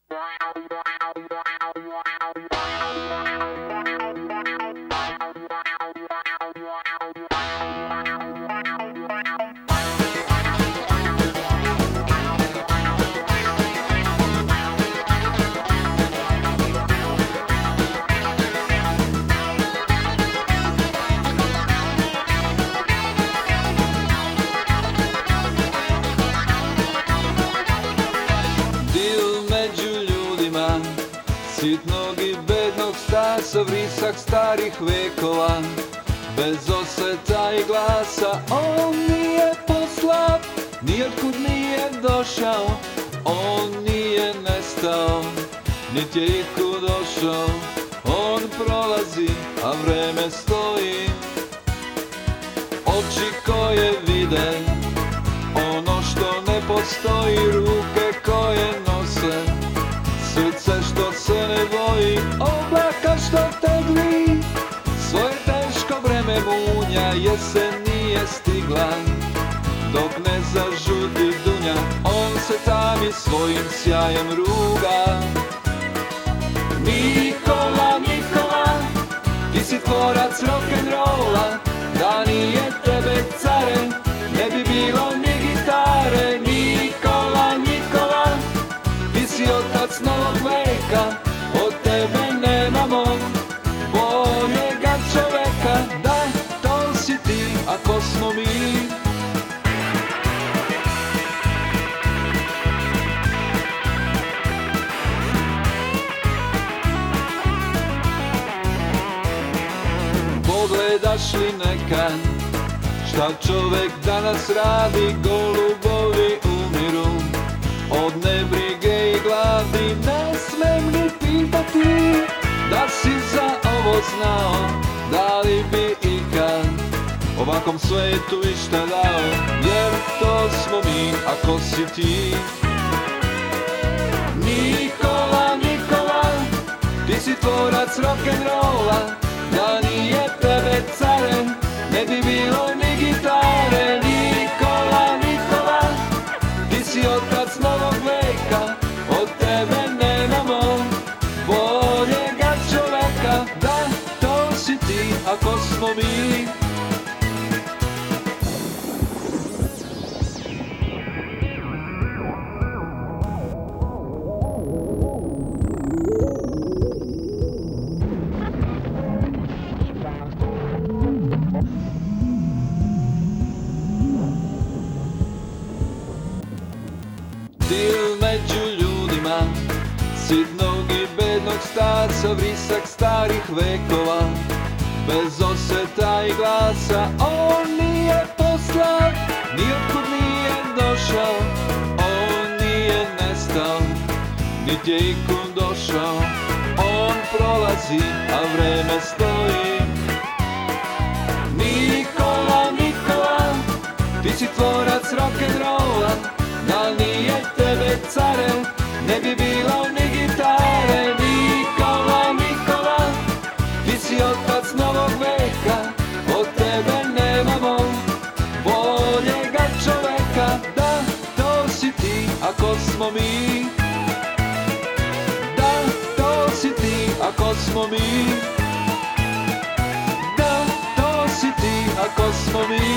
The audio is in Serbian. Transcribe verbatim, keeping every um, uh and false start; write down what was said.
Sitnog i bednog stasa, vrisak starih vekova, bez osveta i glasa. On nije poslao, nijotkud nije došao, on nije nestao, niti je ikud došao. On prolazi, a vreme stoji, oči koje vide ono što ne postoji, ruke koje nose srce što se ne boji, oblaka što tegli svoje teško breme munja. Jesen nije stigla dok ne zažuti dunja, on se tami svojim sjajem ruga. Nikola, Nikola, ti si tvorac rock'n'rolla, da nije tebe care, ne bi bilo ni gitare. Nikola, Nikola, ti si otac novog veka, od tebe nemamo boljega čoveka. Da, to si ti, ako smo mi. Pogledaš li nekad šta čovek danas radi? Golubovi umiru od nebrige i gladi. Ne smem ni pitati da si za ovo znao, da li bi ikad ovakvom svetu išta dao, jer to smo mi, ako si ti. Nikola, Nikola, ti si tvorac rock'n'rolla, da nije tebe care, ne bi bilo ni gitare. Nikola, Nikola, ti si otac novog veka, od tebe nemamo boljega čoveka. Da, to si ti, ako smo mi. Dil među ljudima, sitnog i bednog starca, vrisak starih vekova, bez osveta i glasa. On nije poslao, nijotkud nije došao, on nije nestao, niti je ikud došao. On prolazi, a vreme stoji. Nikola, Nikola, ti si tvorac rock'n'rolla, da nije tebe care, ne bi bilo ni gitare. Nikola, Nikola, ti si otac novog veka, od tebe nemamo boljega čoveka. Da, to si ti, ako smo mi. Da, to si ti, ako smo mi. Da, to si ti, ako smo mi.